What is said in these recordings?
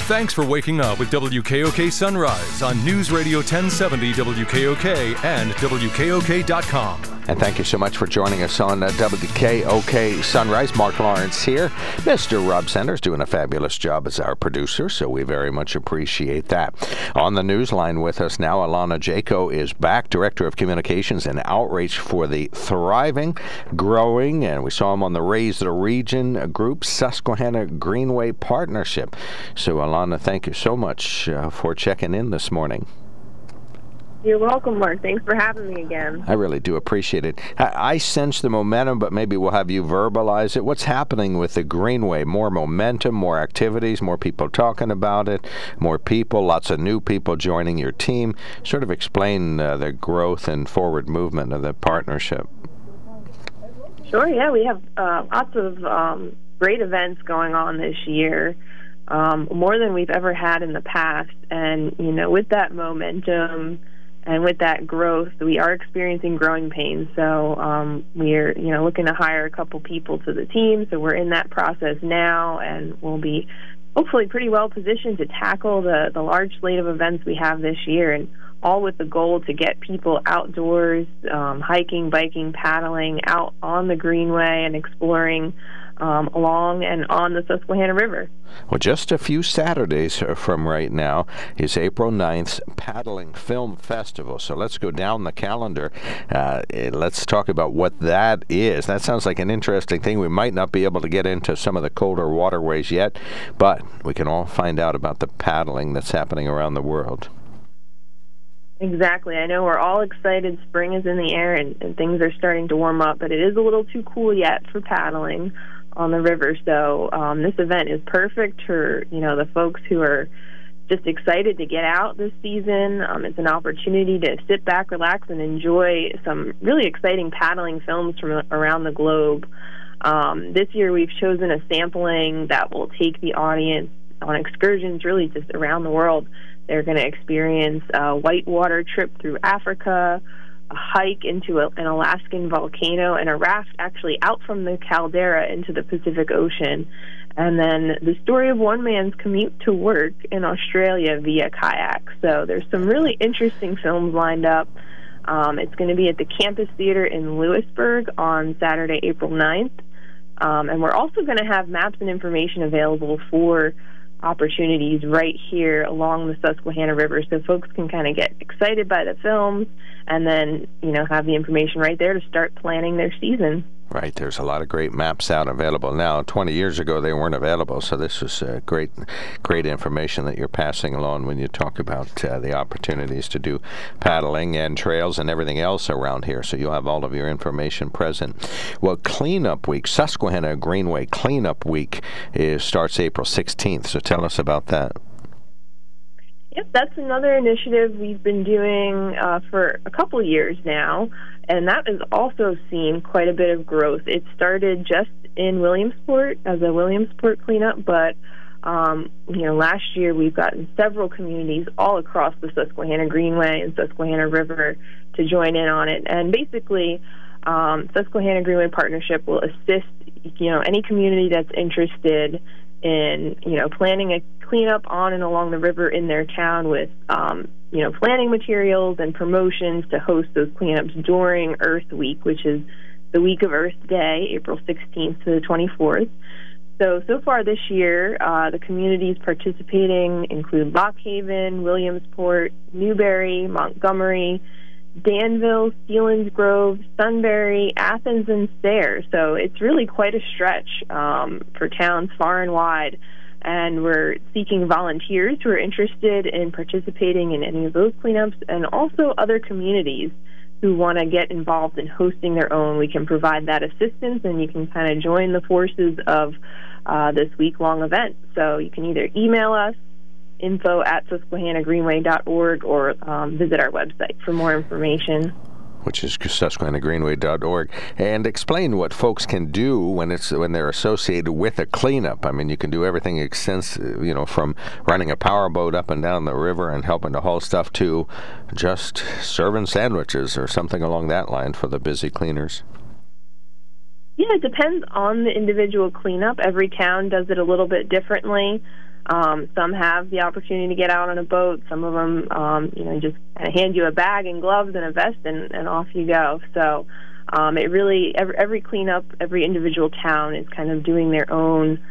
Thanks for waking up with WKOK Sunrise on News Radio 1070 WKOK and WKOK.com. And thank you so much for joining us on WKOK Sunrise. Mark Lawrence here. Mr. Rob Sanders doing a fabulous job as our producer, so we very much appreciate that. On the news line with us now, Alana Jaco is back, Director of Communications and Outreach for the thriving, growing, and we saw him on the Raise the Region group, Susquehanna Greenway Partnership. So, Alana, thank you so much for checking in this morning. You're welcome, Mark. Thanks for having me again. I really do appreciate it. I sense the momentum, but maybe we'll have you verbalize it. What's happening with the Greenway? More momentum, more activities, more people talking about it, more people, lots of new people joining your team. Sort of explain the growth and forward movement of the partnership. Sure, yeah. We have lots of great events going on this year, more than we've ever had in the past. And, you know, with that momentum and with that growth, we are experiencing growing pains. So we're, looking to hire a couple people to the team. So we're in that process now, and we'll be hopefully pretty well positioned to tackle the large slate of events we have this year, and all with the goal to get people outdoors, hiking, biking, paddling, out on the Greenway and exploring along and on the Susquehanna River. Well, just a few Saturdays from right now is April 9th's Paddling Film Festival. So let's go down the calendar. Let's talk about what that is. That sounds like an interesting thing. We might not be able to get into some of the colder waterways yet, but we can all find out about the paddling that's happening around the world. Exactly. I know we're all excited. Spring is in the air and things are starting to warm up, but it is a little too cool yet for paddling on the river. So this event is perfect for, the folks who are just excited to get out this season. It's an opportunity to sit back, relax, and enjoy some really exciting paddling films from around the globe. This year we've chosen a sampling that will take the audience on excursions really just around the world. They're going to experience a whitewater trip through Africa, a hike into an Alaskan volcano, and a raft actually out from the caldera into the Pacific Ocean. And then the story of one man's commute to work in Australia via kayak. So there's some really interesting films lined up. It's going to be at the Campus Theater in Lewisburg on Saturday, April 9th. And we're also going to have maps and information available for opportunities right here along the Susquehanna River, so folks can kind of get excited by the films and then, have the information right there to start planning their season. Right. There's a lot of great maps out available now. 20 years ago, they weren't available, so this is great information that you're passing along when you talk about the opportunities to do paddling and trails and everything else around here, so you'll have all of your information present. Well, Cleanup Week, Susquehanna Greenway Cleanup Week starts April 16th, so tell us about that. Yep, that's another initiative we've been doing for a couple years now, and that has also seen quite a bit of growth. It started just in Williamsport as a Williamsport cleanup, but last year we've gotten several communities all across the Susquehanna Greenway and Susquehanna River to join in on it. And basically, Susquehanna Greenway Partnership will assist any community that's interested in planning a cleanup on and along the river in their town with planning materials and promotions to host those cleanups during Earth Week, which is the week of Earth Day, April 16th to the 24th. So far this year, the communities participating include Lock Haven, Williamsport, Newberry, Montgomery, Danville, Selinsgrove, Sunbury, Athens, and Sayre. So it's really quite a stretch for towns far and wide. And we're seeking volunteers who are interested in participating in any of those cleanups, and also other communities who want to get involved in hosting their own. We can provide that assistance, and you can kind of join the forces of this week-long event. So you can either email us, info@susquehannagreenway.org, or visit our website for more information. Which is susquehannagreenway.org, and explain what folks can do when they're associated with a cleanup. I mean, you can do everything from running a powerboat up and down the river and helping to haul stuff to just serving sandwiches or something along that line for the busy cleaners. Yeah, it depends on the individual cleanup. Every town does it a little bit differently. Some have the opportunity to get out on a boat. Some of them, just kind of hand you a bag and gloves and a vest, and off you go. So it really, every cleanup, every individual town is kind of doing their own,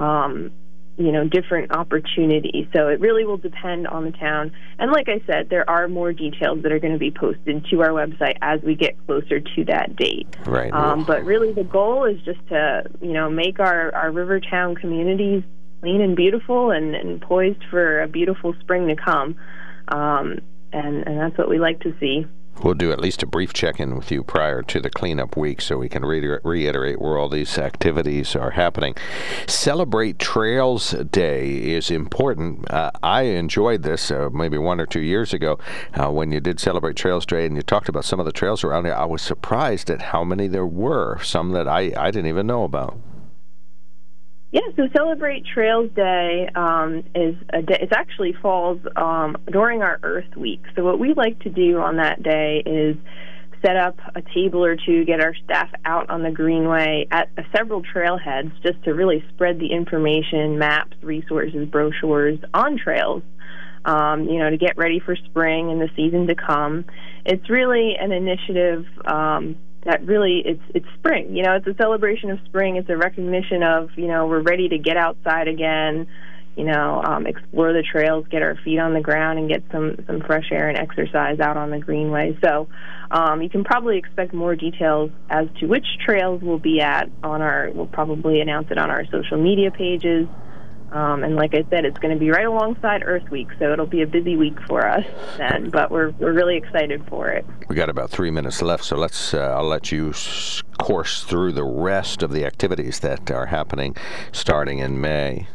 different opportunities. So it really will depend on the town. And like I said, there are more details that are going to be posted to our website as we get closer to that date. Right. But really the goal is just to, make our river town communities clean and beautiful and poised for a beautiful spring to come. And that's what we like to see. We'll do at least a brief check-in with you prior to the cleanup week so we can reiterate where all these activities are happening. Celebrate Trails Day is important. I enjoyed this maybe 1 or 2 years ago when you did Celebrate Trails Day and you talked about some of the trails around here. I was surprised at how many there were, some that I didn't even know about. Yeah, so Celebrate Trails Day is a day. It actually falls during our Earth Week. So what we like to do on that day is set up a table or two, get our staff out on the Greenway at several trailheads just to really spread the information, maps, resources, brochures on trails, to get ready for spring and the season to come. It's really an initiative that really, it's spring. It's a celebration of spring. It's a recognition of, we're ready to get outside again, explore the trails, get our feet on the ground, and get some fresh air and exercise out on the Greenway. So you can probably expect more details as to which trails we'll be at we'll probably announce it on our social media pages. And like I said, it's going to be right alongside Earth Week, so it'll be a busy week for us then, but we're really excited for it. We got about 3 minutes left, so I'll let you course through the rest of the activities that are happening starting in May.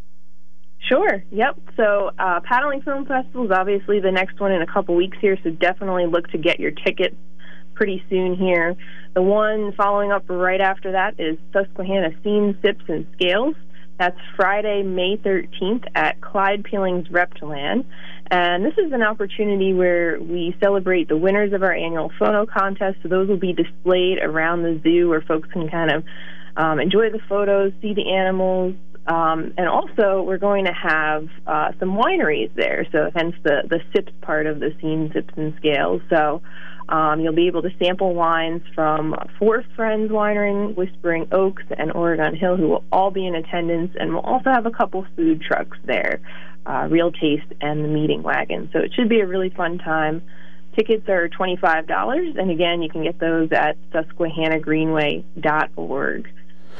Sure, yep. So Paddling Film Festival is obviously the next one in a couple weeks here, so definitely look to get your tickets pretty soon here. The one following up right after that is Susquehanna Seams, Sips, and Scales. That's Friday, May 13th at Clyde Peeling's Reptiland. And this is an opportunity where we celebrate the winners of our annual photo contest. So those will be displayed around the zoo where folks can kind of enjoy the photos, see the animals. And also, we're going to have some wineries there, so hence the sips part of the Seams, Sips, and Scales. So you'll be able to sample wines from Four Friends Winery, Whispering Oaks, and Oregon Hill, who will all be in attendance. And we'll also have a couple food trucks there, Real Taste and the Meeting Wagon. So it should be a really fun time. Tickets are $25, and again, you can get those at susquehannagreenway.org.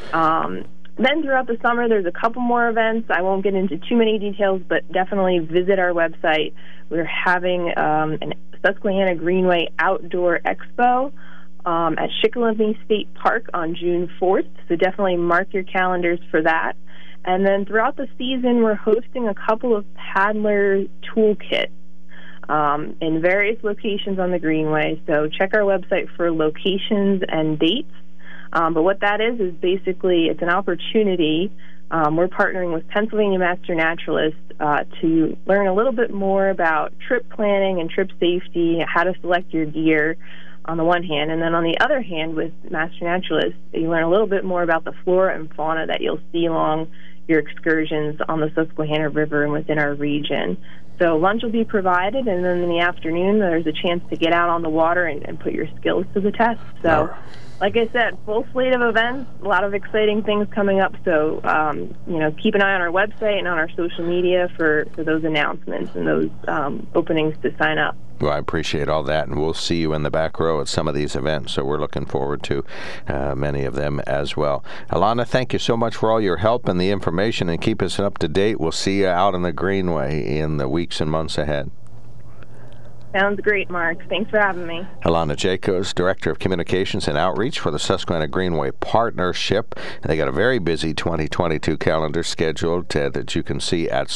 Then throughout the summer, there's a couple more events. I won't get into too many details, but definitely visit our website. We're having an Susquehanna Greenway Outdoor Expo at Shikellamy State Park on June 4th, so definitely mark your calendars for that. And then throughout the season, we're hosting a couple of paddler toolkits in various locations on the Greenway, so check our website for locations and dates. But what that is basically it's an opportunity. We're partnering with Pennsylvania Master Naturalists to learn a little bit more about trip planning and trip safety, how to select your gear on the one hand, and then on the other hand with Master Naturalists, you learn a little bit more about the flora and fauna that you'll see along your excursions on the Susquehanna River and within our region. So lunch will be provided, and then in the afternoon there's a chance to get out on the water and put your skills to the test. So, like I said, full slate of events, a lot of exciting things coming up. So, keep an eye on our website and on our social media for those announcements and those openings to sign up. Well, I appreciate all that, and we'll see you in the back row at some of these events, so we're looking forward to many of them as well. Alana, thank you so much for all your help and the information, and keep us up to date. We'll see you out on the Greenway in the weeks and months ahead. Sounds great, Mark. Thanks for having me. Alana Jacobs, Director of Communications and Outreach for the Susquehanna Greenway Partnership. They got a very busy 2022 calendar scheduled that you can see at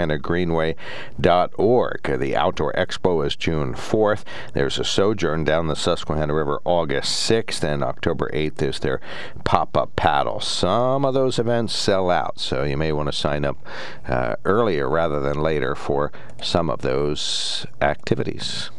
susquehannagreenway.org. The Outdoor Expo is June 4th. There's a sojourn down the Susquehanna River August 6th, and October 8th is their pop-up paddle. Some of those events sell out, so you may want to sign up earlier rather than later for some of those activities.